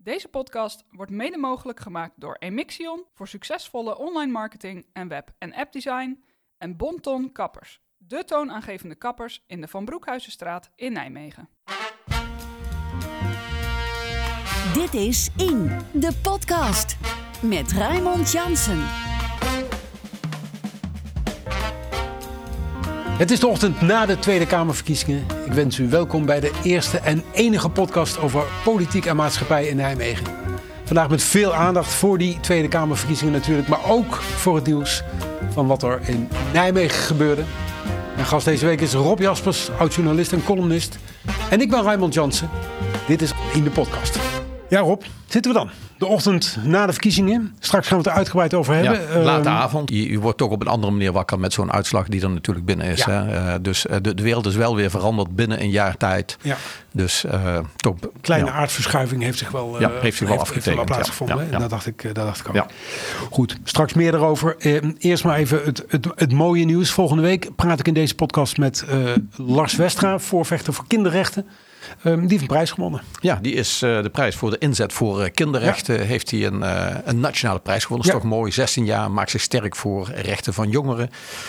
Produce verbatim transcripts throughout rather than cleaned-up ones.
Deze podcast wordt mede mogelijk gemaakt door Emixion voor succesvolle online marketing en web- en appdesign en Bonton Kappers, de toonaangevende kappers in de Van Broekhuizenstraat in Nijmegen. Dit is In, de podcast met Raymond Jansen. Het is de ochtend na de Tweede Kamerverkiezingen. Ik wens u welkom bij de eerste en enige podcast over politiek en maatschappij in Nijmegen. Vandaag met veel aandacht voor die Tweede Kamerverkiezingen natuurlijk, maar ook voor het nieuws van wat er in Nijmegen gebeurde. Mijn gast deze week is Rob Jaspers, oud-journalist en columnist. En ik ben Raymond Jansen. Dit is In de podcast. Ja Rob, zitten we dan? De ochtend na de verkiezingen. Straks gaan we het er uitgebreid over hebben. Ja, late uh, avond. Je, je wordt toch op een andere manier wakker met zo'n uitslag die er natuurlijk binnen is. Ja. Hè? Uh, dus uh, de, de wereld is wel weer veranderd binnen een jaar tijd. Ja. Dus uh, toch. Kleine ja. aardverschuiving heeft zich wel, uh, ja, heeft zich wel heeft, afgetekend. heeft wel plaatsgevonden. Ja, ja, En ja. dat dacht ik, dat dacht ik ook. Ja. Goed, straks meer daarover. Uh, eerst maar even het, het, het mooie nieuws. Volgende week praat ik in deze podcast met uh, Lars Westra, voorvechter voor kinderrechten. Um, die heeft een prijs gewonnen. Ja, die is uh, de prijs voor de inzet voor uh, kinderrechten. Ja. Heeft hij een, uh, een nationale prijs gewonnen. Dat is ja. toch mooi. zestien jaar, maakt zich sterk voor rechten van jongeren.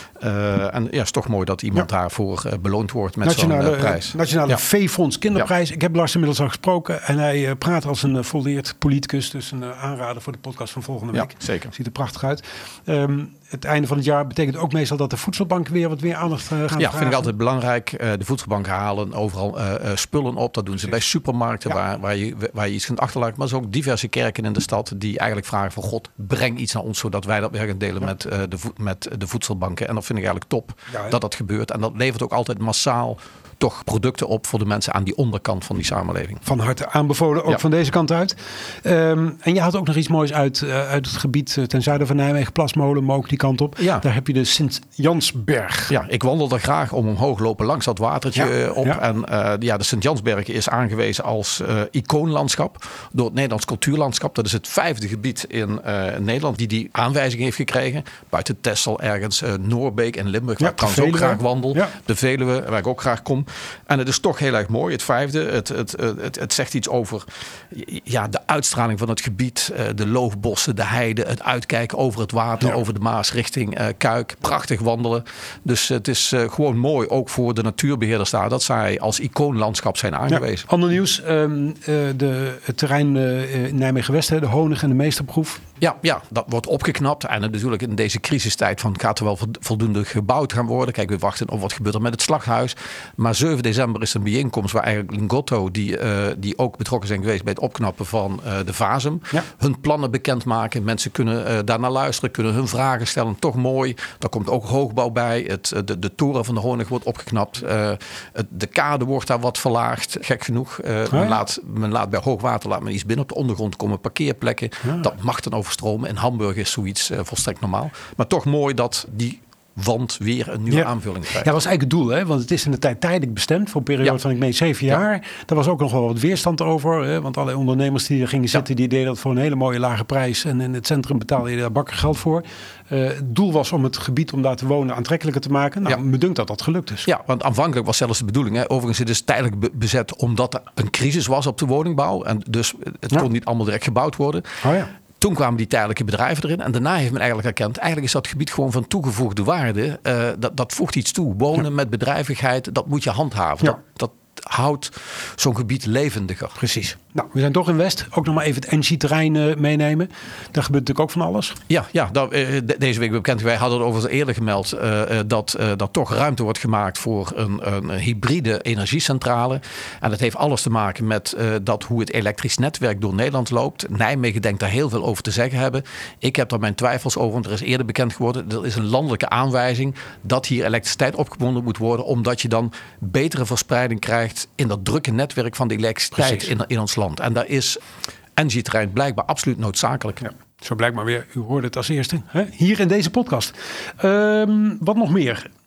Uh, en ja, het is toch mooi dat iemand ja. daarvoor uh, beloond wordt met nationale, zo'n uh, prijs. Nationale ja. V-fonds kinderprijs. Ja. Ik heb Lars inmiddels al gesproken. En hij uh, praat als een uh, volleerd politicus. Dus een uh, aanrader voor de podcast van volgende week. Ja, zeker. Ziet er prachtig uit. Um, het einde van het jaar betekent ook meestal dat de voedselbanken weer wat meer aandacht uh, gaan Ja, vragen. vind ik altijd belangrijk. Uh, de voedselbanken halen overal uh, uh, spullen op. Dat doen ze bij supermarkten ja. waar, waar, je, waar je iets kunt achterlaten. Maar er zijn ook diverse kerken in de stad die eigenlijk vragen van God, breng iets naar ons zodat wij dat weer gaan delen ja. met, uh, de vo- met de voedselbanken. En dat vind ik eigenlijk top ja, dat dat gebeurt. En dat levert ook altijd massaal toch producten op voor de mensen aan die onderkant van die samenleving. Van harte aanbevolen, ook ja. van deze kant uit. Um, en je had ook nog iets moois uit, uh, uit het gebied uh, ten zuiden van Nijmegen, Plasmolen, maar ook die kant op. Ja. Daar heb je de Sint-Jansberg. Ja, ik wandel er graag om omhoog lopen langs dat watertje ja. op. Ja. En uh, ja, de Sint-Jansberg is aangewezen als uh, icoonlandschap door het Nederlands cultuurlandschap. Dat is het vijfde gebied in uh, Nederland die die aanwijzing heeft gekregen. Buiten Texel ergens, uh, Noorbeek en Limburg, waar ja, ik trouwens ook graag wandel. Ja. De Veluwe, waar ik ook graag kom. En het is toch heel erg mooi, het vijfde. Het, het, het, het zegt iets over ja, de uitstraling van het gebied. De loofbossen, de heide, het uitkijken over het water, ja. over de Maas richting uh, Kuik. Prachtig wandelen. Dus het is uh, gewoon mooi, ook voor de natuurbeheerders daar, dat zij als icoonlandschap zijn aangewezen. Ja. Ander nieuws, um, uh, de, het terrein uh, in Nijmegen-West, de Honig en de Meesterproef. Ja, ja, dat wordt opgeknapt. En natuurlijk in deze crisistijd van gaat er wel voldoende gebouwd gaan worden. Kijk, we wachten op wat gebeurt er met het slachthuis. Maar zeven december is een bijeenkomst waar eigenlijk Lingotto, die, uh, die ook betrokken zijn geweest bij het opknappen van uh, de Vazem, ja. hun plannen bekendmaken. Mensen kunnen uh, daarnaar luisteren, kunnen hun vragen stellen. Toch mooi. Daar komt ook hoogbouw bij. Het, de, de toren van de Honig wordt opgeknapt. Uh, het, de kade wordt daar wat verlaagd. Gek genoeg. Uh, oh ja. men, laat, men laat bij hoogwater laat men iets binnen op de ondergrond komen. Parkeerplekken. Ja. Dat mag dan overstromen. In Hamburg is zoiets uh, volstrekt normaal. Maar toch mooi dat die wand weer een nieuwe ja. aanvulling krijgt. Ja, dat was eigenlijk het doel, hè? Want het is in de tijd tijdelijk bestemd voor een periode ja. van ik meen zeven jaar. Ja. Daar was ook nog wel wat weerstand over, hè? Want alle ondernemers die er gingen zitten, ja. die deden dat voor een hele mooie lage prijs. En in het centrum betaalde je daar bakkergeld voor. Uh, het doel was om het gebied om daar te wonen aantrekkelijker te maken. Nou, ja. me dunkt dat dat gelukt is. Ja, want aanvankelijk was zelfs de bedoeling. Hè? Overigens het is tijdelijk be- bezet omdat er een crisis was op de woningbouw. En dus het ja. kon niet allemaal direct gebouwd worden. Oh ja. Toen kwamen die tijdelijke bedrijven erin. En daarna heeft men eigenlijk erkend, eigenlijk is dat gebied gewoon van toegevoegde waarde. Uh, dat, dat voegt iets toe. Wonen ja. met bedrijvigheid, dat moet je handhaven. Ja. Dat, dat houdt zo'n gebied levendiger. Precies. Nou, we zijn toch in West. Ook nog maar even het N G-terrein uh, meenemen. Daar gebeurt natuurlijk ook van alles. Ja, ja dat, uh, de, deze week bekend. Wij hadden het overigens eerder gemeld uh, uh, dat uh, dat toch ruimte wordt gemaakt voor een, een hybride energiecentrale. En dat heeft alles te maken met uh, dat hoe het elektrisch netwerk door Nederland loopt. Nijmegen denkt daar heel veel over te zeggen hebben. Ik heb daar mijn twijfels over, want er is eerder bekend geworden. Er is een landelijke aanwijzing dat hier elektriciteit opgebonden moet worden, omdat je dan betere verspreiding krijgt in dat drukke netwerk van de elektriciteit in, in ons land. En daar is N G-terrein blijkbaar absoluut noodzakelijk. Ja, zo blijkbaar weer. U hoorde het als eerste hè? Hier in deze podcast. Um, wat nog meer?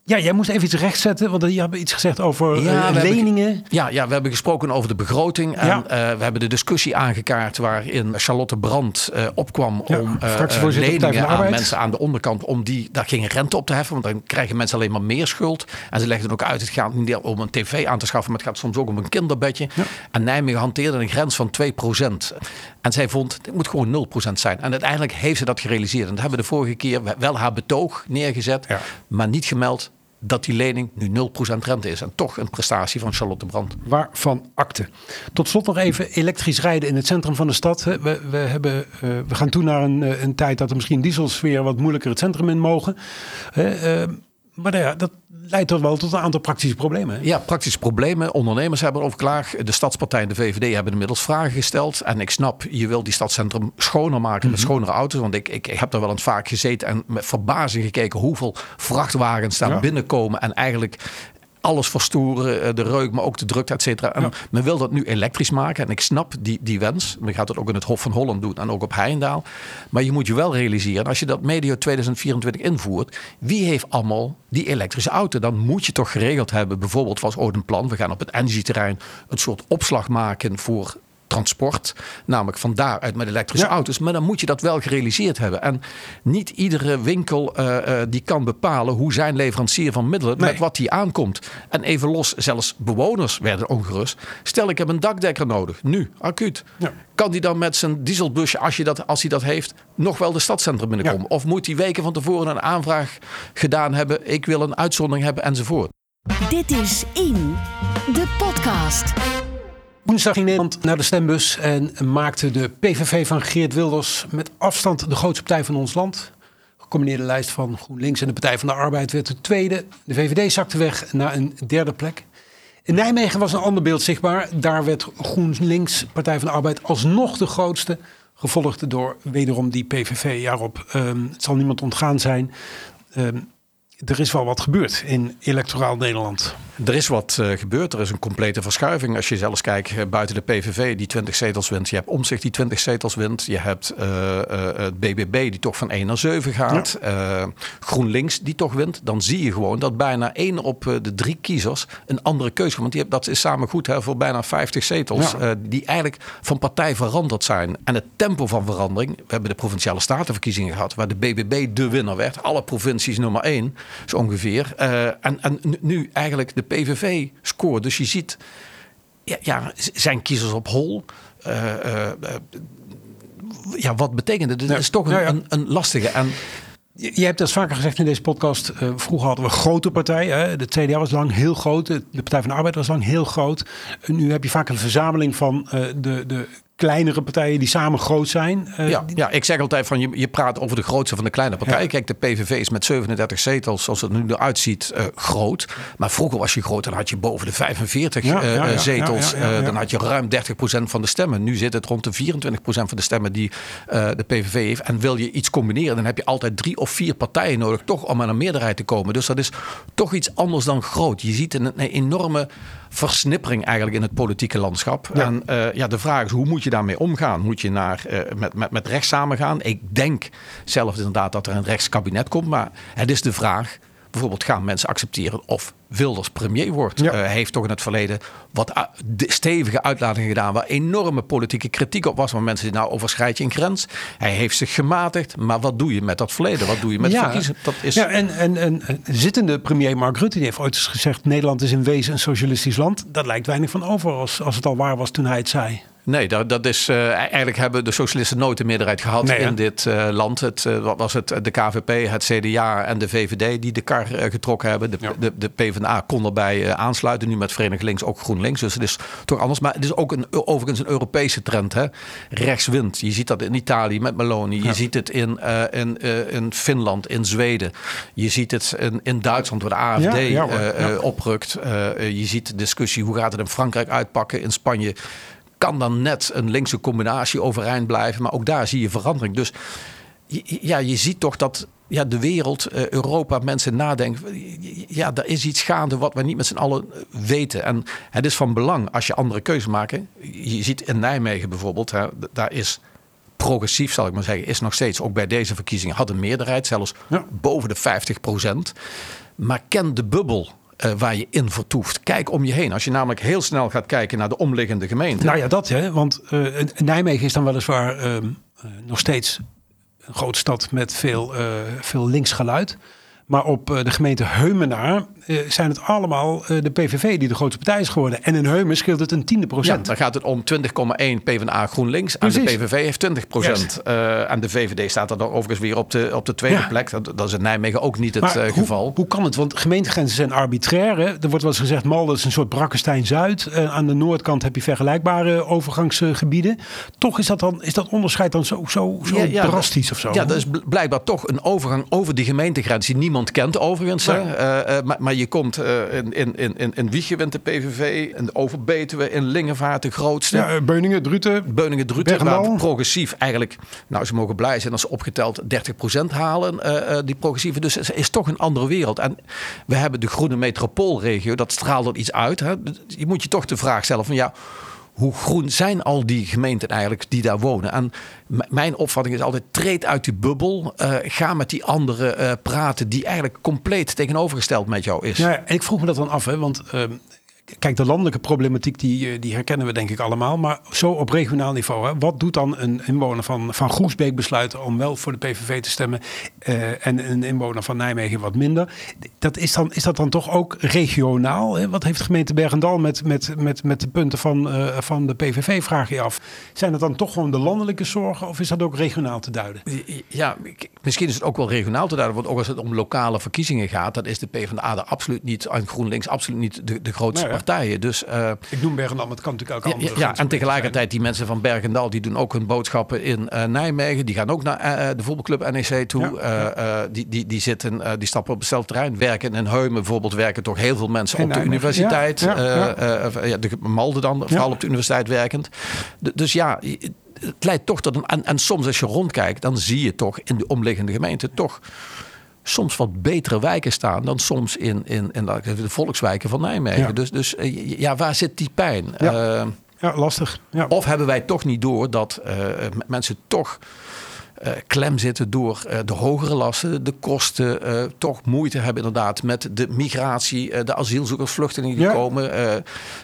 Ja, jij moest even iets rechtzetten, want je hebt iets gezegd over Ja, uh, we leningen. Hebben, ja, ja, we hebben gesproken over de begroting. En Ja. uh, we hebben de discussie aangekaart waarin Charlotte Brandt uh, opkwam Ja, om uh, fractievoorzitter Partij van leningen de aan Arbeid. mensen aan de onderkant, om die, daar geen rente op te heffen. Want dan krijgen mensen alleen maar meer schuld. En ze legden ook uit, het gaat niet om een tv aan te schaffen, maar het gaat soms ook om een kinderbedje. Ja. En Nijmegen hanteerde een grens van twee procent. En zij vond, het moet gewoon nul procent zijn. En uiteindelijk heeft ze dat gerealiseerd. En dat hebben we de vorige keer wel haar betoog neergezet, ja. maar niet gemeld dat die lening nu nul procent rente is. En toch een prestatie van Charlotte Brandt. Waarvan akte. Tot slot nog even elektrisch rijden in het centrum van de stad. We, we, hebben, uh, we gaan toe naar een, een tijd dat er misschien diesels weer wat moeilijker het centrum in mogen. Uh, uh, maar nou ja, dat leidt toch wel tot een aantal praktische problemen. Hè? Ja, praktische problemen. Ondernemers hebben erover klaar. De Stadspartij en de V V D hebben inmiddels vragen gesteld. En ik snap, je wil die stadscentrum schoner maken mm-hmm. met schonere auto's. Want ik, ik, ik heb daar wel eens vaak gezeten en met verbazing gekeken hoeveel vrachtwagens daar ja. binnenkomen. En eigenlijk alles verstoren, de reuk, maar ook de drukte, et cetera. En ja. men wil dat nu elektrisch maken. En ik snap die, die wens. Men gaat het ook in het Hof van Holland doen en ook op Heijndaal. Maar je moet je wel realiseren, als je dat medio tweeduizend vierentwintig invoert, wie heeft allemaal die elektrische auto? Dan moet je toch geregeld hebben, bijvoorbeeld was ooit een plan. We gaan op het energieterrein een soort opslag maken voor transport, namelijk van daaruit met elektrische ja. auto's. Maar dan moet je dat wel gerealiseerd hebben. En niet iedere winkel uh, uh, die kan bepalen hoe zijn leverancier van middelen nee. met wat die aankomt. En even los, zelfs bewoners werden ongerust. Stel, ik heb een dakdekker nodig, nu, acuut. Ja. Kan die dan met zijn dieselbusje, als, je dat, als hij dat heeft, nog wel de stadscentrum binnenkomen? Ja. Of moet hij weken van tevoren een aanvraag gedaan hebben, ik wil een uitzondering hebben enzovoort? Dit is In, de podcast. Woensdag ging Nederland naar de stembus en maakte de P V V van Geert Wilders met afstand de grootste partij van ons land. De gecombineerde lijst van GroenLinks en de Partij van de Arbeid werd de tweede. De V V D zakte weg naar een derde plek. In Nijmegen was een ander beeld zichtbaar. Daar werd GroenLinks, Partij van de Arbeid, alsnog de grootste. Gevolgd door wederom die P V V. Jaarop, um, het zal niemand ontgaan zijn. Um, Er is wel wat gebeurd in electoraal Nederland. Er is wat uh, gebeurd. Er is een complete verschuiving. Als je zelfs kijkt uh, buiten de P V V die twintig zetels wint. Je hebt Omtzigt die twintig zetels wint. Je hebt uh, uh, het B B B die toch van één naar zeven gaat. Ja. Uh, GroenLinks die toch wint. Dan zie je gewoon dat bijna één op uh, de drie kiezers een andere keuze. Want die heb, dat is samen goed hè, voor bijna vijftig zetels. Ja. Uh, die eigenlijk van partij veranderd zijn. En het tempo van verandering. We hebben de provinciale statenverkiezingen gehad. Waar de B B B de winnaar werd. Alle provincies nummer één. Zo ongeveer. Uh, en, en nu eigenlijk de P V V scoort. Dus je ziet, ja, ja zijn kiezers op hol. Uh, uh, uh, ja, wat betekent het? Het ja. is toch een, ja, ja. een, een lastige. En je, je hebt dat vaker gezegd in deze podcast. Uh, vroeger hadden we grote partijen. Hè? De T D A was lang heel groot. De Partij van de Arbeid was lang heel groot. Uh, nu heb je vaak een verzameling van uh, de... de kleinere partijen die samen groot zijn. Uh, ja, ja, ik zeg altijd van je, je praat over de grootste van de kleine partijen. Ja. Kijk, de P V V is met zevenendertig zetels, zoals het nu eruit ziet, uh, groot. Maar vroeger was je groot, dan had je boven de vijfenveertig ja, uh, ja, ja, zetels. Ja, ja, ja, ja. Uh, dan had je ruim dertig procent van de stemmen. Nu zit het rond de vierentwintig procent van de stemmen die uh, de P V V heeft. En wil je iets combineren, dan heb je altijd drie of vier partijen nodig, toch om aan een meerderheid te komen. Dus dat is toch iets anders dan groot. Je ziet een, een enorme versnippering eigenlijk in het politieke landschap. Ja. En uh, ja, de vraag is, hoe moet je daarmee omgaan? Moet je naar, uh, met, met, met rechts samengaan? Ik denk zelf inderdaad dat er een rechtskabinet komt. Maar het is de vraag, bijvoorbeeld gaan mensen accepteren of Wilders premier wordt? Ja. Uh, hij heeft toch in het verleden wat uh, stevige uitlatingen gedaan waar enorme politieke kritiek op was. Maar mensen zeggen, nou overschrijd je een grens. Hij heeft zich gematigd. Maar wat doe je met dat verleden? Wat doe je met ja. verkiezen? Dat is... Ja, en, en, en zittende premier Mark Rutte die heeft ooit eens gezegd, Nederland is in wezen een socialistisch land. Dat lijkt weinig van over als, als het al waar was toen hij het zei. Nee, dat, dat is uh, eigenlijk hebben de socialisten nooit een meerderheid gehad nee, in dit uh, land. Het uh, wat was het de K V P, het C D A en de V V D die de kar uh, getrokken hebben. De, ja. de, de P v d A kon erbij uh, aansluiten. Nu met Verenigd Links ook GroenLinks. Dus het is toch anders. Maar het is ook een, overigens een Europese trend. Hè? Rechts wint. Je ziet dat in Italië met Meloni. Je ja. ziet het in, uh, in, uh, in Finland, in Zweden. Je ziet het in, in Duitsland waar de A F D ja, ja, uh, ja. uh, oprukt. Uh, uh, je ziet de discussie hoe gaat het in Frankrijk uitpakken. In Spanje kan dan net een linkse combinatie overeind blijven. Maar ook daar zie je verandering. Dus ja, je ziet toch dat ja, de wereld, uh, Europa, mensen nadenken. Ja, er is iets gaande wat we niet met z'n allen weten. En het is van belang als je andere keuzes maakt. Je ziet in Nijmegen bijvoorbeeld, hè, daar is progressief, zal ik maar zeggen, is nog steeds, ook bij deze verkiezingen, had een meerderheid, zelfs ja. boven de vijftig procent. Maar ken de bubbel uh, waar je in vertoeft. Kijk om je heen. Als je namelijk heel snel gaat kijken naar de omliggende gemeenten. Nou ja, dat hè. Want uh, Nijmegen is dan weliswaar uh, uh, nog steeds een grote stad met veel, uh, veel links geluid. Maar op uh, de gemeente Heumenaar uh, zijn het allemaal uh, de P V V die de grootste partij is geworden. En in Heumen scheelt het een tiende procent. Ja, dan gaat het om twintig komma één PvdA GroenLinks. Precies. En de P V V heeft twintig procent. Uh, en de V V D staat er dan overigens weer op de, op de tweede ja. plek. Dat, dat is in Nijmegen ook niet het maar uh, hoe, geval. Hoe kan het? Want gemeentegrenzen zijn arbitrair. Hè? Er wordt wel eens gezegd, Malden is een soort Brakkestein-Zuid. Uh, aan de noordkant heb je vergelijkbare overgangsgebieden. Toch is dat, dan, is dat onderscheid dan zo, zo, zo ja, ja, drastisch of zo? Ja, dat is blijkbaar toch een overgang over die gemeentegrens die niemand kent. Overigens, ja. uh, uh, maar, maar je komt uh, in, in, in, in Wijchen wint de P V V, in Overbetuwe, in Lingevaart de grootste. Ja, Beuningen, Druten, Beuningen, Druten, waar progressief eigenlijk, nou ze mogen blij zijn als ze opgeteld dertig procent halen, uh, uh, die progressieve. Dus het is toch een andere wereld. En we hebben de groene metropoolregio, dat straalt er iets uit. Hè? Je moet je toch de vraag stellen van ja, hoe groen zijn al die gemeenten eigenlijk die daar wonen? En m- mijn opvatting is altijd, treed uit die bubbel. Uh, ga met die anderen uh, praten die eigenlijk compleet tegenovergesteld met jou is. Ja, en ik vroeg me dat dan af, hè, want uh, kijk, de landelijke problematiek die, die herkennen we denk ik allemaal. Maar zo op regionaal niveau, hè, wat doet dan een inwoner van, van Groesbeek besluiten om wel voor de P V V te stemmen uh, en een inwoner van Nijmegen wat minder? Dat is, dan, is dat dan toch ook regionaal? Hè? Wat heeft de gemeente Bergendal met, met, met, met de punten van, uh, van de P V V, vraag je af. Zijn dat dan toch gewoon de landelijke zorgen of is dat ook regionaal te duiden? Ja, misschien is het ook wel regionaal te duiden. Want ook als het om lokale verkiezingen gaat, dan is de PvdA er absoluut niet, en GroenLinks absoluut niet de, de grootste nee, partijen. Dus, uh, ik noem Bergendal, maar het kan natuurlijk ook andere. Ja, ja en tegelijkertijd die mensen van Bergendal, die doen ook hun boodschappen in uh, Nijmegen. Die gaan ook naar uh, de voetbalclub N E C toe. Ja, uh, uh, die, die, die, zitten, uh, die stappen op hetzelfde terrein. Werken in Heumen bijvoorbeeld, werken toch heel veel mensen in op Nijmegen. De universiteit. Ja, ja, ja. Uh, uh, ja, de Malden dan, ja. Vooral op de universiteit werkend. De, dus ja, het leidt toch tot een... En, en soms als je rondkijkt, dan zie je toch in de omliggende gemeenten toch soms wat betere wijken staan dan soms in, in, in de volkswijken van Nijmegen. Ja. Dus, dus ja, waar zit die pijn? Ja, uh, ja lastig. Ja. Of hebben wij toch niet door dat uh, mensen toch uh, klem zitten door uh, de hogere lasten, de kosten, uh, toch moeite hebben inderdaad met de migratie, uh, de asielzoekers, vluchtelingen die ja. komen. Uh,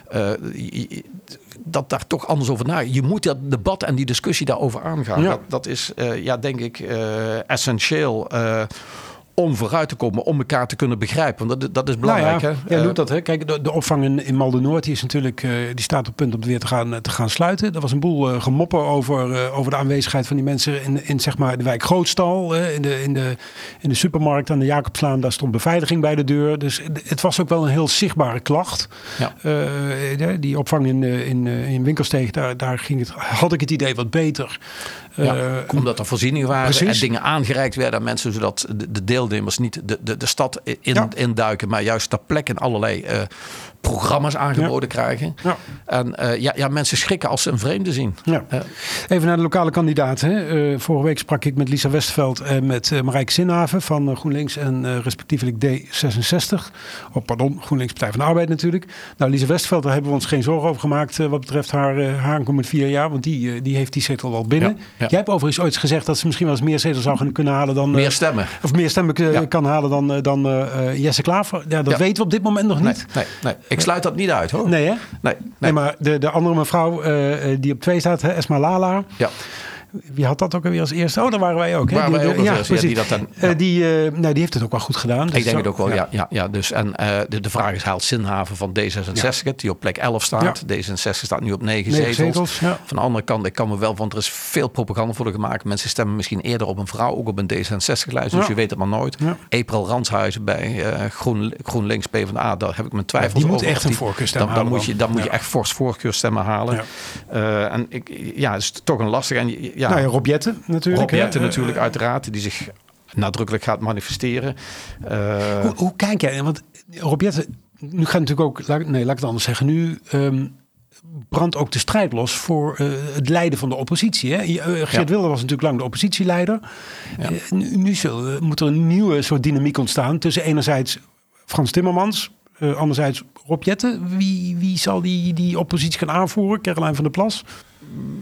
uh, dat daar toch anders over na. Je moet dat debat en die discussie daarover aangaan. Ja. Dat, dat is, uh, ja, denk ik, uh, essentieel. Uh, om vooruit te komen, om elkaar te kunnen begrijpen. Want dat, dat is belangrijk. Nou ja, hè? Ja, doet dat. Hè? Kijk, de, de opvang in, in Malden-Noord die is natuurlijk, uh, die staat op punt om weer te gaan, te gaan sluiten. Er was een boel uh, gemoppen over, uh, over de aanwezigheid van die mensen in, in zeg maar de wijk Grootstal. Uh, in, de, in, de, in de supermarkt aan de Jacobslaan, daar stond beveiliging bij de deur. Dus het was ook wel een heel zichtbare klacht. Ja. Uh, die opvang in, in, in Winkelsteeg, daar, daar ging het, had ik het idee wat beter. Ja, uh, omdat er voorzieningen waren precies. en dingen aangereikt werden aan mensen, zodat de, de deelnemers niet de, de, de stad in, ja. induiken, maar juist ter plekke allerlei uh, programma's aangeboden ja. krijgen. Ja. En uh, ja, ja, mensen schrikken als ze een vreemde zien. Ja. Uh, Even naar de lokale kandidaten. Uh, vorige week sprak ik met Lisa Westerveld en met uh, Marijke Zinhaven van uh, GroenLinks en uh, respectievelijk D zesenzestig. Oh, pardon, GroenLinks Partij van de Arbeid natuurlijk. Nou, Lisa Westerveld, daar hebben we ons geen zorgen over gemaakt uh, wat betreft haar, uh, haar aankomend vier jaar, want die, uh, die heeft die zetel wel binnen. Ja. Ja. Jij hebt overigens ooit gezegd dat ze misschien wel eens meer zetels zou kunnen halen dan... Uh, meer stemmen. Of meer stemmen uh, ja. kan halen dan, uh, dan uh, Jesse Klaver. Ja, dat ja. weten we op dit moment nog niet. Nee, nee, nee. Ik sluit dat niet uit hoor. Nee hè? Nee, nee. nee maar de, de andere mevrouw uh, die op twee staat, hè, Esma Lala. Ja. Wie had dat ook alweer als eerste? Oh, daar waren wij ook. Hè? Waren die, wij ook ja, als eerste, ja, die, dat dan, ja. uh, die, uh, nou, die heeft het ook wel goed gedaan. Dus ik denk zo, het ook wel, ja. ja, ja, ja dus, en uh, de, de vraag is, haalt Zinhaven van D zesenzestig, ja. die op plek elf staat. Ja. D zesenzestig staat nu op negen, negen zetels. zetels ja. Van de andere kant, ik kan me wel, want er is veel propaganda voor gemaakt. Mensen stemmen misschien eerder op een vrouw, ook op een D zesenzestig-lijst. Dus ja. je weet het maar nooit. Ja. April Ranshuizen bij uh, Groen, GroenLinks PvdA, daar heb ik mijn twijfels ja, die over. moet echt een voorkeurstem dan, halen. Dan, moet je, dan ja. moet je echt fors voorkeurstemmen halen. Ja. Uh, en ik, ja, het is toch een lastig. En, ja, nou ja, Rob Jetten natuurlijk. Rob Jetten natuurlijk, uh, uiteraard, die zich nadrukkelijk gaat manifesteren. Uh, hoe, hoe kijk jij? Want Rob Jetten, nu gaat natuurlijk ook, laat, nee, laat ik het anders zeggen. Nu um, brandt ook de strijd los voor uh, het leiden van de oppositie. Hè? Uh, Geert ja. Wilder was natuurlijk lang de oppositieleider. Ja. Uh, nu nu zal, uh, moet er een nieuwe soort dynamiek ontstaan tussen enerzijds Frans Timmermans, uh, anderzijds Rob Jetten. Wie, wie zal die, die oppositie gaan aanvoeren? Caroline van der Plas?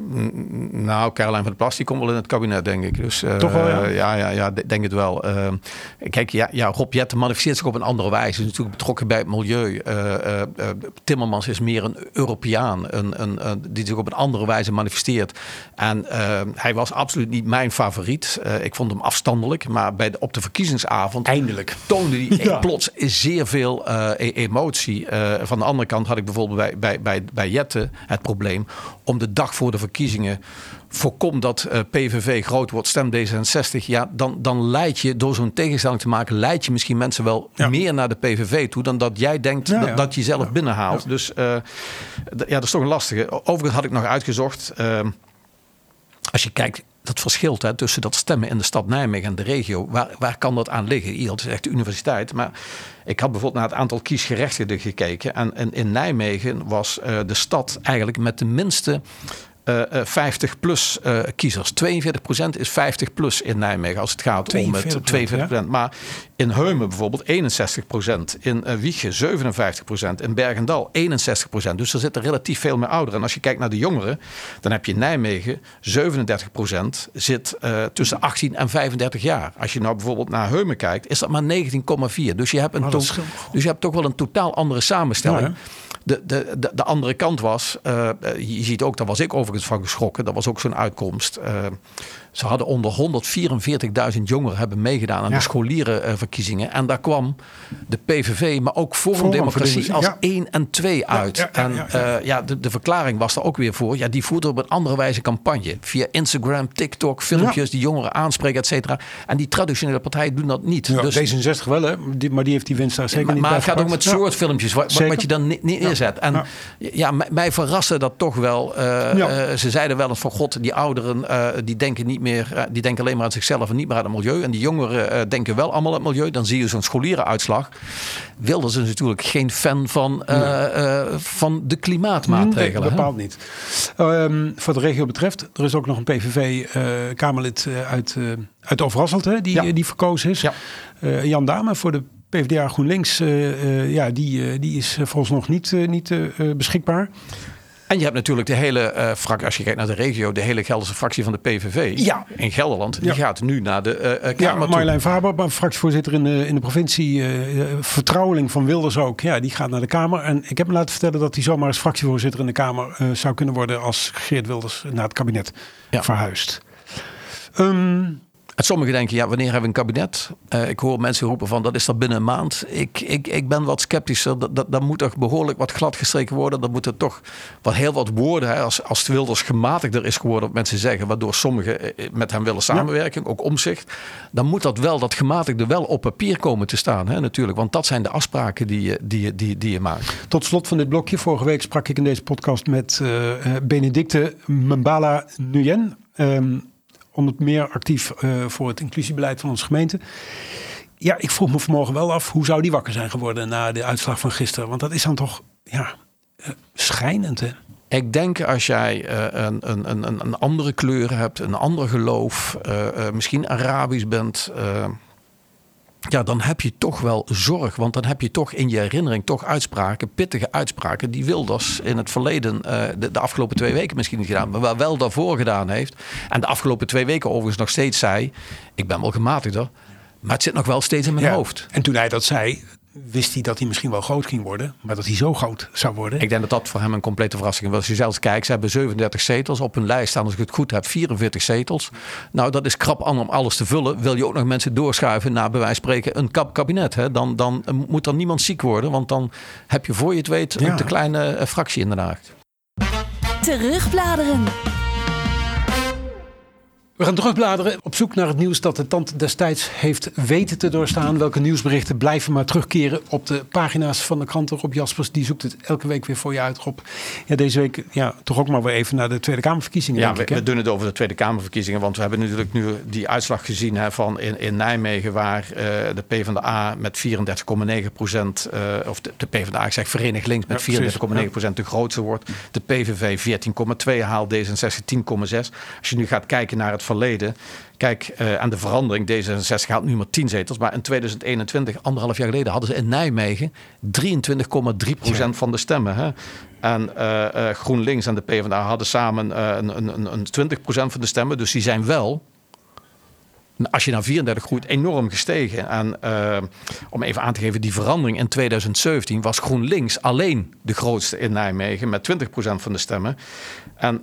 Nou, Caroline van der Plas die komt wel in het kabinet, denk ik. Dus, uh, Toch wel, ja? Ja, ja, ja, denk het wel. Uh, kijk, ja, ja, Rob Jetten manifesteert zich op een andere wijze. Hij is natuurlijk betrokken bij het milieu. Uh, uh, uh, Timmermans is meer een Europeaan, een, een, uh, die zich op een andere wijze manifesteert. En uh, hij was absoluut niet mijn favoriet. Uh, ik vond hem afstandelijk, maar bij de, op de verkiezingsavond Eindelijk toonde hij ja. plots zeer veel uh, emotie. Uh, van de andere kant had ik bijvoorbeeld bij, bij, bij, bij Jetten het probleem om de dag voor de verkiezingen voorkom dat uh, P V V groot wordt, stem D zesenzestig. Ja, dan, dan leid je door zo'n tegenstelling te maken, leid je misschien mensen wel ja. meer naar de P V V toe dan dat jij denkt ja, ja. Dat, dat je zelf ja. binnenhaalt. Ja. Dus uh, d- ja, dat is toch een lastige. Overigens had ik nog uitgezocht, uh, als je kijkt, dat verschilt hè, tussen dat stemmen in de stad Nijmegen en de regio. Waar, waar kan dat aan liggen? Hier is echt de universiteit. Maar ik had bijvoorbeeld naar het aantal kiesgerechtigden gekeken. En, en in Nijmegen was uh, de stad eigenlijk met de minste Uh, uh, vijftig plus uh, kiezers. tweeënveertig procent is vijftig plus in Nijmegen als het gaat om het tweeënveertig procent. Ja? Maar in Heumen bijvoorbeeld eenenzestig procent. In uh, Wijchen zevenenvijftig procent. In Bergendal eenenzestig procent. Dus er zitten relatief veel meer ouderen. En als je kijkt naar de jongeren, dan heb je in Nijmegen zevenendertig procent zit uh, tussen achttien en vijfendertig jaar. Als je nou bijvoorbeeld naar Heumen kijkt, is dat maar negentien komma vier. Dus je hebt een oh, to- dus je hebt toch wel een totaal andere samenstelling. Ja, De, de, de, de andere kant was, uh, je ziet ook, daar was ik overigens van geschrokken. Dat was ook zo'n uitkomst. Uh, ze hadden onder honderdvierenveertigduizend jongeren hebben meegedaan aan ja. de scholierenverkiezingen. En daar kwam de P V V, maar ook Forum, Forum Democratie als ja. één en twee uit. Ja, ja, ja, ja, ja. En uh, ja, de, de verklaring was er ook weer voor. Ja, die voerden op een andere wijze campagne. Via Instagram, TikTok, filmpjes, ja. die jongeren aanspreken, et cetera. En die traditionele partijen doen dat niet. Ja, dus, D zesenzestig wel, hè? Die, maar die heeft die winst daar zeker maar, niet maar bij het gaat ook met short ja. filmpjes, wat, wat je dan niet neerzet. Ja. En ja, ja mij, mij verraste dat toch wel. Uh, ja. uh, ze zeiden wel eens van god, die ouderen uh, die denken niet meer, uh, die denken alleen maar aan zichzelf en niet meer aan het milieu. En die jongeren uh, denken wel allemaal aan het milieu. Dan zie je zo'n scholierenuitslag. Wilders is natuurlijk geen fan van, uh, uh, van de klimaatmaatregelen. Nee, bepaald hè? niet. Um, voor de regio betreft, er is ook nog een P V V-Kamerlid uh, uh, uit, uh, uit Overasselt, hè, die, ja. die verkozen is. Ja. Uh, Jan Dame voor de P v d A GroenLinks, uh, uh, ja, die, uh, die is uh, volgens nog niet, uh, niet uh, beschikbaar. En je hebt natuurlijk de hele uh, fractie, als je kijkt naar de regio, de hele Gelderse fractie van de P V V ja. in Gelderland. Die ja. gaat nu naar de uh, Kamer ja, toe. Marjolein Faber, fractievoorzitter in de, in de provincie, uh, vertrouweling van Wilders ook. Ja, die gaat naar de Kamer. En ik heb me laten vertellen dat hij zomaar als fractievoorzitter in de Kamer uh, zou kunnen worden als Geert Wilders naar het kabinet ja. verhuist. Um, En sommigen denken, ja, wanneer hebben we een kabinet? Uh, ik hoor mensen roepen van, dat is dat binnen een maand. Ik, ik, ik ben wat sceptischer. Dat, dat, dat moet toch behoorlijk wat gladgestreken worden. Dat moeten toch wat heel wat woorden, hè, als, als Wilders gematigder is geworden, wat mensen zeggen, waardoor sommigen met hem willen samenwerken, ja. ook Omtzigt. Dan moet dat wel, dat gematigde wel op papier komen te staan, hè, natuurlijk. Want dat zijn de afspraken die je, die, die, die je maakt. Tot slot van dit blokje. Vorige week sprak ik in deze podcast met uh, Benedicte Mbala Nguyen. Um, onder meer actief uh, voor het inclusiebeleid van onze gemeente. Ja, ik vroeg me vanmorgen wel af, hoe zou die wakker zijn geworden na de uitslag van gisteren? Want dat is dan toch, ja, uh, schijnend, hè? Ik denk als jij uh, een, een, een, een andere kleur hebt, een ander geloof, uh, uh, misschien Arabisch bent, Uh, ja, dan heb je toch wel zorg. Want dan heb je toch in je herinnering toch uitspraken, pittige uitspraken, die Wilders in het verleden, uh, de, de afgelopen twee weken misschien niet gedaan, maar wel daarvoor gedaan heeft. En de afgelopen twee weken overigens nog steeds zei, ik ben wel gematigder, maar het zit nog wel steeds in mijn ja, hoofd. En toen hij dat zei, wist hij dat hij misschien wel groot ging worden, maar dat hij zo groot zou worden. Ik denk dat dat voor hem een complete verrassing was. Als je zelfs kijkt, ze hebben zevenendertig zetels op hun lijst staan, als ik het goed heb, vierenveertig zetels. Nou, dat is krap aan om alles te vullen. Wil je ook nog mensen doorschuiven naar bij wijze van spreken een kap kabinet, hè? Dan, dan moet er niemand ziek worden, want dan heb je voor je het weet ja. een te kleine uh, fractie in Den Haag. Terugbladeren. We gaan terugbladeren op zoek naar het nieuws dat de tand destijds heeft weten te doorstaan. Welke nieuwsberichten blijven maar terugkeren op de pagina's van de kranten. Rob Jaspers, die zoekt het elke week weer voor je uit, Rob. Ja, deze week ja, toch ook maar weer even naar de Tweede Kamerverkiezingen. Ja, denk we, ik, hè? we doen het over de Tweede Kamerverkiezingen. Want we hebben natuurlijk nu die uitslag gezien hè, van in, in Nijmegen, waar uh, de PvdA met vierendertig komma negen procent, uh, of de, de PvdA, ik zeg Verenigd Links, met ja, vierendertig komma negen procent de grootste wordt. De P V V veertien komma twee haalt, D zesenzestig tien komma zes. Als je nu gaat kijken naar het verleden. Kijk, uh, aan de verandering, D zesenzestig haalt nu maar tien zetels. Maar in tweeduizend eenentwintig, anderhalf jaar geleden, hadden ze in Nijmegen drieëntwintig komma drie procent van de stemmen. Hè? En uh, uh, GroenLinks en de PvdA hadden samen uh, een, een, een twintig procent van de stemmen. Dus die zijn wel, als je naar vierendertig groeit, enorm gestegen. En uh, om even aan te geven, die verandering in twintig zeventien was GroenLinks alleen de grootste in Nijmegen met twintig procent van de stemmen. En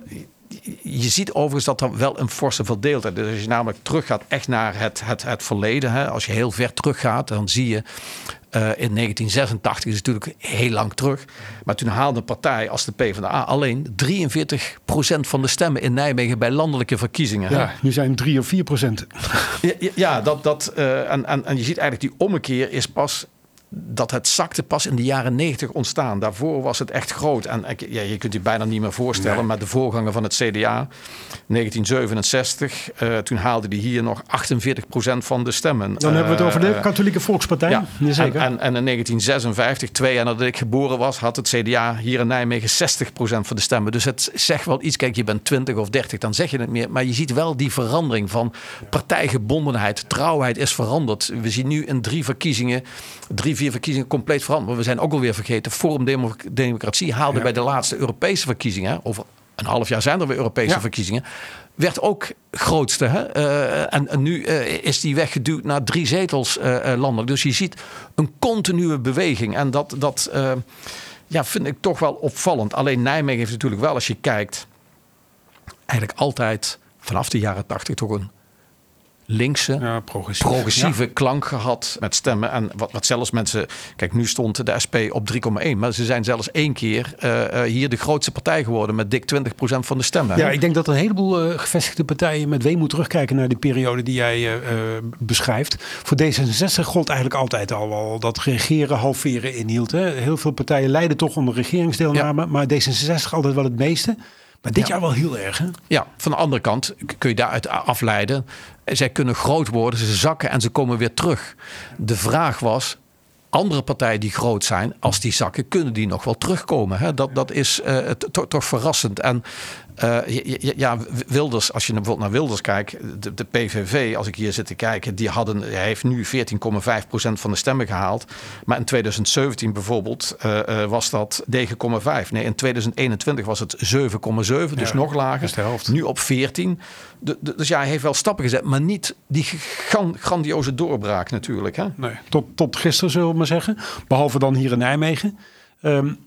je ziet overigens dat er wel een forse verdeeldheid is. Dus als je namelijk teruggaat echt naar het, het, het verleden. Hè, als je heel ver teruggaat, dan zie je uh, in negentien zesentachtig is het natuurlijk heel lang terug. Maar toen haalde een partij als de PvdA alleen drieënveertig procent van de stemmen in Nijmegen bij landelijke verkiezingen. Ja, nu zijn het drie of vier procent. Ja, ja dat, dat, uh, en, en, en je ziet eigenlijk die ommekeer is pas dat het zakte pas in de jaren negentig ontstaan. Daarvoor was het echt groot. En ja, je kunt je bijna niet meer voorstellen. Nee. Maar de voorganger van het C D A, negentien zevenenzestig... Uh, toen haalde die hier nog achtenveertig procent van de stemmen. Dan uh, hebben we het over de Katholieke Volkspartij. Ja, Jazeker. En, en, en in negentien zesenvijftig, twee jaar nadat ik geboren was, had het C D A hier in Nijmegen zestig procent van de stemmen. Dus het zegt wel iets. Kijk, je bent twintig of dertig, dan zeg je het meer. Maar je ziet wel die verandering van partijgebondenheid. Trouwheid is veranderd. We zien nu in drie verkiezingen, drie, vier verkiezingen compleet veranderd. Maar we zijn ook alweer vergeten. Forum Democratie haalde ja. bij de laatste Europese verkiezingen, over een half jaar zijn er weer Europese ja. verkiezingen, werd ook grootste. Hè? Uh, en, en nu uh, is die weggeduwd naar drie zetels uh, landelijk. Dus je ziet een continue beweging. En dat, dat uh, ja, vind ik toch wel opvallend. Alleen Nijmegen heeft natuurlijk wel, als je kijkt, eigenlijk altijd vanaf de jaren tachtig toch een linkse, ja, progressief. progressieve ja. klank gehad met stemmen. En wat, wat zelfs mensen... Kijk, nu stond de S P op drie komma één. Maar ze zijn zelfs één keer uh, hier de grootste partij geworden met dik twintig procent van de stemmen. Ja, ik denk dat een heleboel uh, gevestigde partijen met weemoed terugkijken naar die periode die jij uh, beschrijft. Voor D zesenzestig gold eigenlijk altijd al wel dat regeren halveren inhield. Hè? Heel veel partijen lijden toch onder regeringsdeelname. Ja. Maar D zesenzestig altijd wel het meeste. Maar dit ja. jaar wel heel erg, hè? Ja, van de andere kant kun je daaruit afleiden. Zij kunnen groot worden, ze zakken en ze komen weer terug. De vraag was, andere partijen die groot zijn, als die zakken, kunnen die nog wel terugkomen? Hè? Dat, dat is uh, to, toch verrassend. En uh, ja, Wilders, als je bijvoorbeeld naar Wilders kijkt, de, de P V V, als ik hier zit te kijken, die hadden, hij heeft nu veertien komma vijf procent van de stemmen gehaald. Maar in twintig zeventien bijvoorbeeld uh, uh, was dat negen komma vijf. Nee, in twintig eenentwintig was het zeven komma zeven, dus ja, nog lager. De helft. Nu op veertien. De, de, dus ja, hij heeft wel stappen gezet, maar niet die gran, grandioze doorbraak natuurlijk. Hè? Nee, tot, tot gisteren zullen we maar zeggen. Behalve dan hier in Nijmegen. Um,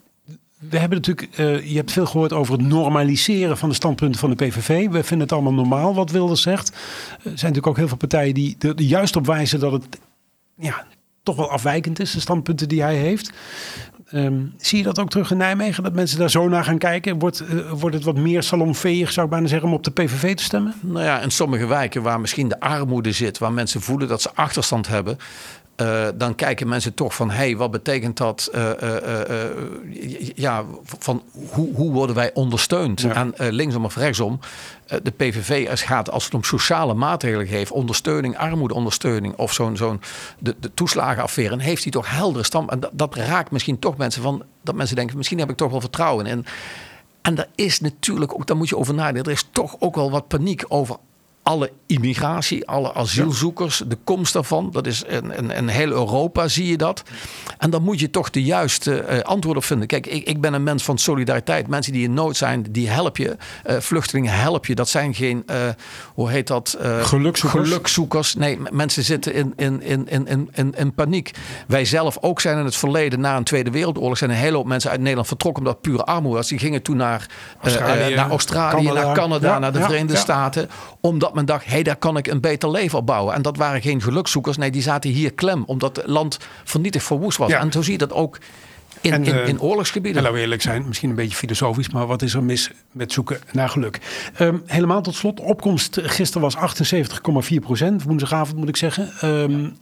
we hebben natuurlijk, uh, je hebt veel gehoord over het normaliseren van de standpunten van de P V V. We vinden het allemaal normaal wat Wilders zegt. Er zijn natuurlijk ook heel veel partijen die er juist op wijzen dat het ja, toch wel afwijkend is, de standpunten die hij heeft. Um, zie je dat ook terug in Nijmegen? Dat mensen daar zo naar gaan kijken? Wordt, uh, wordt het wat meer salonveeg, zou ik bijna zeggen, om op de P V V te stemmen? Nou ja, in sommige wijken waar misschien de armoede zit, waar mensen voelen dat ze achterstand hebben, Uh, dan kijken mensen toch van, hé, hey, wat betekent dat? Uh, uh, uh, ja, van hoe, hoe worden wij ondersteund? Ja. En uh, linksom of rechtsom, uh, de P V V gaat, als het om sociale maatregelen geeft, ondersteuning, armoedeondersteuning of zo'n, zo'n de, de toeslagenaffaire, heeft hij toch heldere stand. En dat, dat raakt misschien toch mensen van, dat mensen denken, misschien heb ik toch wel vertrouwen in. En daar is natuurlijk ook, daar moet je over nadenken, er is toch ook wel wat paniek over alle immigratie, alle asielzoekers, de komst daarvan. Dat is in, in, in heel Europa zie je dat. En dan moet je toch de juiste uh, antwoorden op vinden. Kijk, ik, ik ben een mens van solidariteit. Mensen die in nood zijn, die help je. Uh, vluchtelingen help je. Dat zijn geen, uh, hoe heet dat? Uh, gelukzoekers. gelukzoekers. Nee, m- mensen zitten in, in, in, in, in, in paniek. Wij zelf ook zijn in het verleden, na een Tweede Wereldoorlog, zijn een hele hoop mensen uit Nederland vertrokken omdat het pure armoede was. Die gingen toen naar uh, Australië, uh, naar, Australië Canada. naar Canada, ja, naar de ja, Verenigde ja. Staten. Omdat men dacht, hé, hey, daar kan ik een beter leven op bouwen. En dat waren geen gelukzoekers. Nee, die zaten hier klem. Omdat het land vernietigd verwoest was. Ja. En zo zie je dat ook in, en, in, in oorlogsgebieden. En laten we eerlijk zijn, misschien een beetje filosofisch. Maar wat is er mis met zoeken naar geluk? Um, helemaal tot slot. Opkomst gisteren was achtenzeventig komma vier procent. Woensdagavond moet ik zeggen. Um,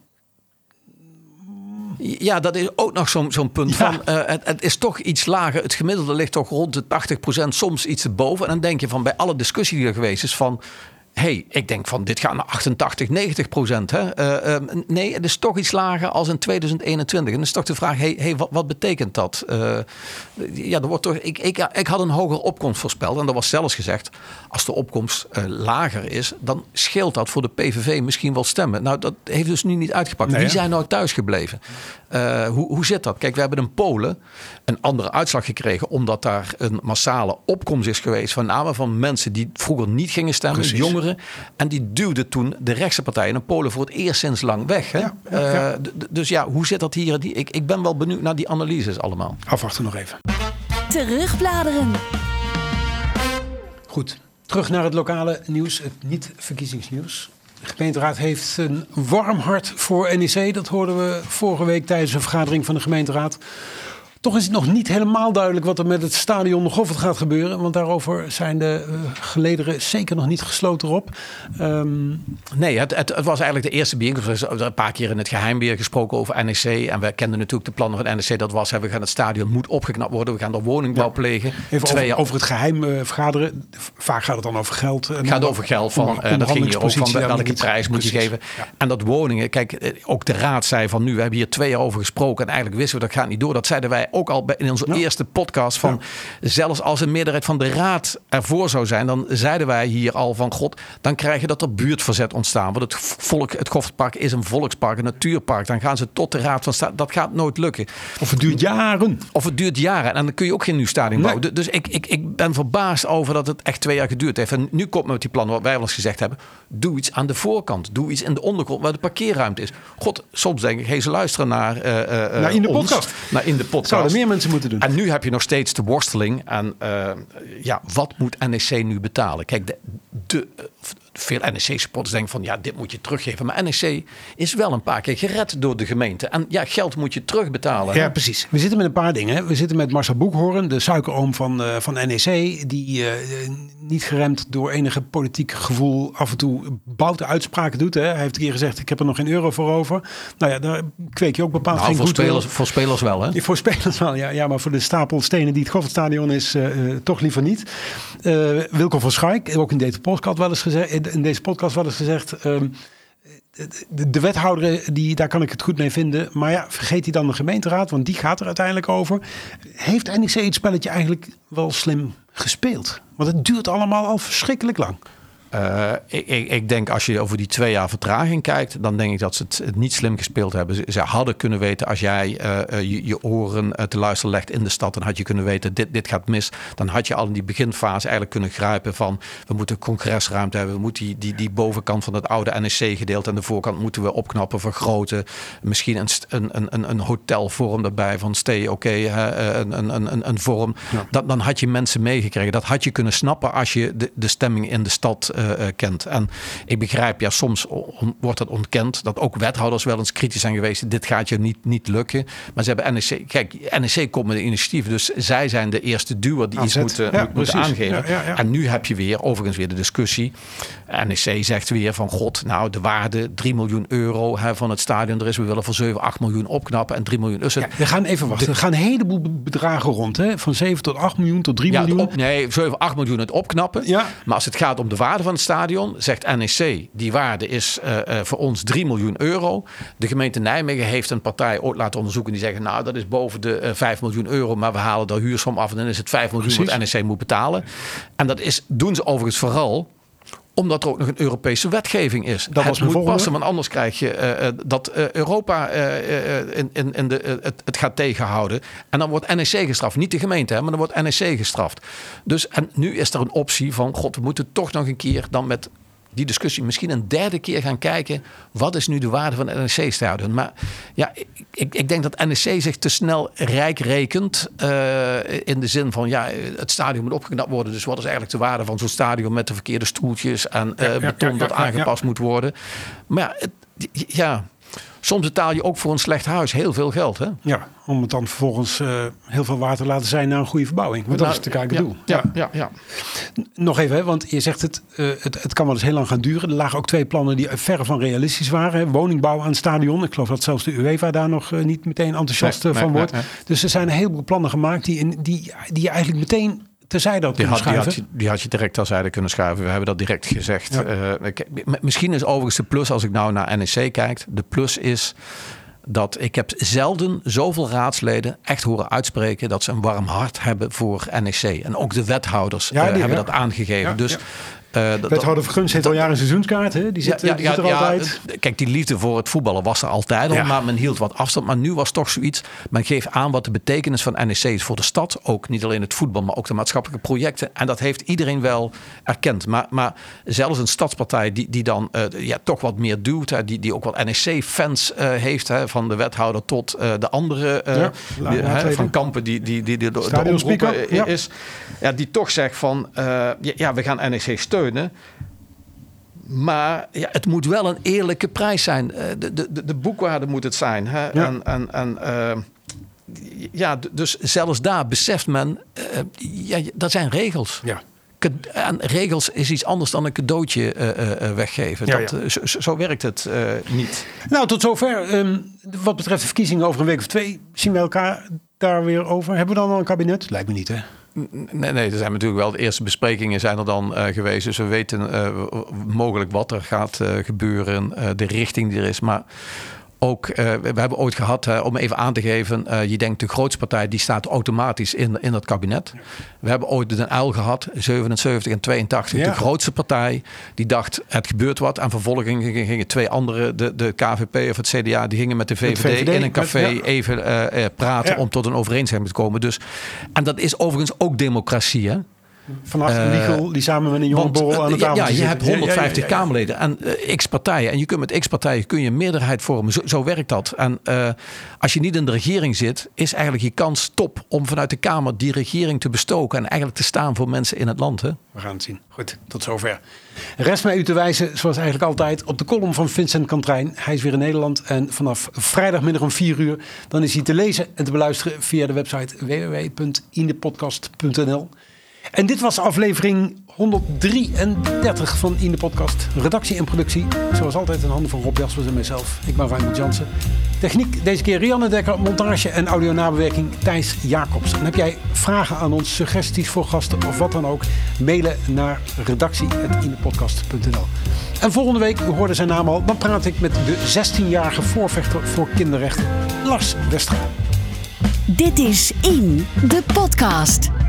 Ja, dat is ook nog zo'n, zo'n punt ja. van. Uh, het, het is toch iets lager. Het gemiddelde ligt toch rond de tachtig procent, soms iets erboven. En dan denk je van bij alle discussie die er geweest is van, hey, ik denk van dit gaat naar achtentachtig, negentig procent. Hè? Uh, uh, nee, het is toch iets lager als in twintig eenentwintig. En dan is toch de vraag, hey, hey, wat, wat betekent dat? Uh, ja, er wordt toch, ik, ik, ik had een hogere opkomst voorspeld. En er was zelfs gezegd, als de opkomst uh, lager is, dan scheelt dat voor de P V V misschien wel stemmen. Nou, dat heeft dus nu niet uitgepakt. Nee, Wie zijn nou thuis gebleven? Uh, hoe, hoe zit dat? Kijk, we hebben in Polen een andere uitslag gekregen, omdat daar een massale opkomst is geweest, van name van mensen die vroeger niet gingen stemmen, Precies. jongeren. En die duwden toen de rechtse partijen in Polen voor het eerst sinds lang weg. Hè? Ja, ja, ja. Uh, d- dus ja, hoe zit dat hier? Die, ik, ik ben wel benieuwd naar die analyses allemaal. Afwachten nog even. Terugbladeren. Goed, terug naar het lokale nieuws, het niet-verkiezingsnieuws. De gemeenteraad heeft een warm hart voor N E C. Dat hoorden we vorige week tijdens een vergadering van de gemeenteraad. Toch is het nog niet helemaal duidelijk wat er met het stadion Goffert gaat gebeuren. Want daarover zijn de uh, gelederen zeker nog niet gesloten op. Um... Nee, het, het, het was eigenlijk de eerste bijeenkomst. We hebben een paar keer in het geheim weer gesproken over N E C. En we kenden natuurlijk de plannen van N E C. Dat was, we gaan het stadion moet opgeknapt worden. We gaan er woningbouw ja. plegen. Even Twee over, over het geheim uh, vergaderen. Vaak gaat het dan over geld. Het gaat over geld. Van, uh, dat ging hier ook van welke prijs moet je geven. Ja. En dat woningen. Kijk, ook de raad zei van nu. We hebben hier twee jaar over gesproken. En eigenlijk wisten we dat gaat niet door. Dat zeiden wij ook al in onze ja. eerste podcast van ja. zelfs als een meerderheid van de raad ervoor zou zijn, dan zeiden wij hier al van god, dan krijg je dat er buurtverzet ontstaan. Want het volk, het Goffertpark is een volkspark, een natuurpark. Dan gaan ze tot de raad van staan. Dat gaat nooit lukken. Of het duurt jaren. Of het duurt jaren. En dan kun je ook geen nieuw stadion nee. bouwen. Dus ik, ik, ik ben verbaasd over dat het echt twee jaar geduurd heeft. En nu komt met die plannen wat wij wel eens gezegd hebben. Doe iets aan de voorkant. Doe iets in de ondergrond waar de parkeerruimte is. God, soms denk ik, hey, ze luisteren naar, uh, uh, naar in de ons, podcast. Naar in de podcast. Zouden meer mensen moeten doen. En nu heb je nog steeds de worsteling. En uh, ja, wat moet N E C nu betalen? Kijk, de, de, veel N E C-supporters denken van ja, dit moet je teruggeven. Maar N E C is wel een paar keer gered door de gemeente. En ja, geld moet je terugbetalen. Ja, precies. We zitten met een paar dingen. Hè. We zitten met Marcel Boekhoorn, de suikeroom van, uh, van N E C. Die uh, niet geremd door enige politiek gevoel af en toe boute uitspraken doet. Hè. Hij heeft een keer gezegd, ik heb er nog geen euro voor over. Nou ja, daar kweek je ook bepaald nou, geen voor goed spelers, voor spelers wel, hè? Ja, voor spelers wel, ja. Ja, maar voor de stapel stenen die het Goffertstadion is, uh, uh, toch liever niet. Uh, Wilco van Schaik, ook in deze podcast wel eens gezegd, in deze podcast wel eens gezegd, um, de, de wethouder, die, daar kan ik het goed mee vinden. Maar ja, vergeet hij dan de gemeenteraad, want die gaat er uiteindelijk over. Heeft N E C het spelletje eigenlijk wel slim gespeeld? Want het duurt allemaal al verschrikkelijk lang. Uh, ik, ik denk als je over die twee jaar vertraging kijkt, dan denk ik dat ze het, het niet slim gespeeld hebben. Ze, ze hadden kunnen weten, als jij uh, je, je oren uh, te luisteren legt in de stad, dan had je kunnen weten, dit, dit gaat mis. Dan had je al in die beginfase eigenlijk kunnen grijpen van, we moeten congresruimte hebben. We moeten die, die, die bovenkant van het oude N E C-gedeelte en de voorkant moeten we opknappen, vergroten. Misschien een, een, een, een hotelvorm erbij van stay, oké, okay, een, een, een, een vorm. Ja. Dat, dan had je mensen meegekregen. Dat had je kunnen snappen als je de, de stemming in de stad uh, Uh, kent. En ik begrijp, ja, soms on, wordt het ontkend dat ook wethouders wel eens kritisch zijn geweest. Dit gaat je niet, niet lukken. Maar ze hebben N E C, kijk, N E C komt met een initiatief, dus zij zijn de eerste duwer die Aanzet. iets moeten, ja, moeten aangeven. Ja, ja, ja. En nu heb je weer, overigens weer de discussie. N E C zegt weer van god, nou de waarde drie miljoen euro hè, van het stadion er is. We willen voor zeven, acht miljoen opknappen en drie miljoen. Dus het, ja, we gaan even wachten. De, er gaan een heleboel bedragen rond, hè? Van zeven tot acht miljoen tot drie ja, miljoen. Op, nee, zeven, acht miljoen het opknappen. Ja. Maar als het gaat om de waarde van het stadion, zegt N E C, die waarde is uh, uh, voor ons drie miljoen euro. De gemeente Nijmegen heeft een partij ooit laten onderzoeken die zeggen, nou dat is boven de uh, vijf miljoen euro, maar we halen de huursom af en dan is het vijf miljoen Precies. wat N E C moet betalen. En dat is, doen ze overigens vooral omdat er ook nog een Europese wetgeving is. Dat het moet volgende. passen, want anders krijg je uh, dat uh, Europa uh, uh, in, in, in de, uh, het, het gaat tegenhouden. En dan wordt N E C gestraft. Niet de gemeente, hè, maar dan wordt N E C gestraft. Dus en nu is er een optie van, god, we moeten toch nog een keer dan met die discussie misschien een derde keer gaan kijken, wat is nu de waarde van het N E C-stadion? Maar ja, ik, ik denk dat N E C zich te snel rijk rekent uh, in de zin van, ja, het stadion moet opgeknapt worden. Dus wat is eigenlijk de waarde van zo'n stadion met de verkeerde stoeltjes en uh, ja, ja, beton ja, ja, dat ja, aangepast ja. moet worden? Maar ja, het, ja, soms betaal je ook voor een slecht huis heel veel geld, hè? Ja, om het dan vervolgens uh, heel veel water te laten zijn naar een goede verbouwing. Want nou, dat is natuurlijk eigenlijk het ja, doel. Ja, ja, ja. Nog even, hè, want je zegt het, uh, het, het kan wel eens heel lang gaan duren. Er lagen ook twee plannen die verre van realistisch waren. Hè. Woningbouw aan het stadion. Ik geloof dat zelfs de UEFA daar nog uh, niet meteen enthousiast nee, van nee, wordt. Nee, nee. Dus er zijn een heleboel plannen gemaakt die, in, die, die je eigenlijk meteen terzijde had die kunnen had, schuiven. Die had, die had je direct terzijde kunnen schuiven. We hebben dat direct gezegd. Ja. Uh, ik, misschien is overigens de plus, als ik nou naar N E C kijk, de plus is dat ik heb zelden zoveel raadsleden echt horen uitspreken dat ze een warm hart hebben voor N E C. En ook de wethouders ja, die, uh, hebben ja. dat aangegeven. Ja, dus Uh, Wethouder Vergunst heeft al jaren een seizoenskaart. Hè? Die zit, ja, ja, die zit er ja, altijd. Ja, kijk, die liefde voor het voetballen was er altijd al. Ja. Maar men hield wat afstand. Maar nu was toch zoiets. Men geeft aan wat de betekenis van N E C is voor de stad. Ook niet alleen het voetbal, maar ook de maatschappelijke projecten. En dat heeft iedereen wel erkend. Maar, maar zelfs een stadspartij die, die dan uh, ja, toch wat meer doet. Hè, die, die ook wat N E C-fans uh, heeft. Hè, van de wethouder tot uh, de andere. Uh, ja, die, hè, van Kampen die, die, die, die de, de omroep ja. is. Ja, die toch zegt van uh, ja, we gaan N E C steunen. Maar ja, het moet wel een eerlijke prijs zijn. De, de, de boekwaarde moet het zijn. Hè? Ja. En, en, en, uh, ja, dus zelfs daar beseft men, uh, ja, dat zijn regels. Ja. En regels is iets anders dan een cadeautje uh, uh, weggeven. Ja, dat, ja. Uh, zo, zo werkt het uh, niet. Nou, tot zover. Um, wat betreft de verkiezingen over een week of twee zien we elkaar daar weer over. Hebben we dan al een kabinet? Lijkt me niet, hè? Nee, nee, er zijn natuurlijk wel de eerste besprekingen zijn er dan uh, geweest. Dus we weten uh, mogelijk wat er gaat uh, gebeuren, uh, de richting die er is. Maar ook, uh, we hebben ooit gehad, uh, om even aan te geven, uh, je denkt de grootste partij die staat automatisch in, in dat kabinet. We hebben ooit de Den Uyl gehad, zevenenzeventig en tweeëntachtig. Ja. De grootste partij die dacht het gebeurt wat. En vervolgens gingen, gingen twee andere, de, de K V P of het C D A, die gingen met de V V D, V V D in een café met, ja. even uh, uh, praten ja. om tot een overeenstemming te komen. Dus, en dat is overigens ook democratie, hè? Vanaf uh, Michel die samen met een jonge borrel aan de tafel ja, zit. Je hebt honderdvijftig ja, ja, ja, ja. Kamerleden en uh, x-partijen. En je kunt met x-partijen kun je een meerderheid vormen. Zo, zo werkt dat. En uh, als je niet in de regering zit, is eigenlijk je kans top om vanuit de Kamer die regering te bestoken en eigenlijk te staan voor mensen in het land. Hè? We gaan het zien. Goed, tot zover. Rest mij u te wijzen, zoals eigenlijk altijd, op de column van Vincent Kantrijn. Hij is weer in Nederland en vanaf vrijdagmiddag om vier uur dan is hij te lezen en te beluisteren via de website w w w punt indepodcast punt n l. En dit was aflevering honderddrieëndertig van In de Podcast. Redactie en productie, zoals altijd in handen van Rob Jaspers en mijzelf. Ik ben Raymond Jansen. Techniek deze keer Rianne Dekker. Montage en audio-nabewerking Thijs Jacobs. En heb jij vragen aan ons, suggesties voor gasten of wat dan ook? Mailen naar redactie punt indepodcast punt n l. En volgende week, u hoorde zijn naam al, dan praat ik met de zestienjarige voorvechter voor kinderrechten, Lars Westra. Dit is In de Podcast.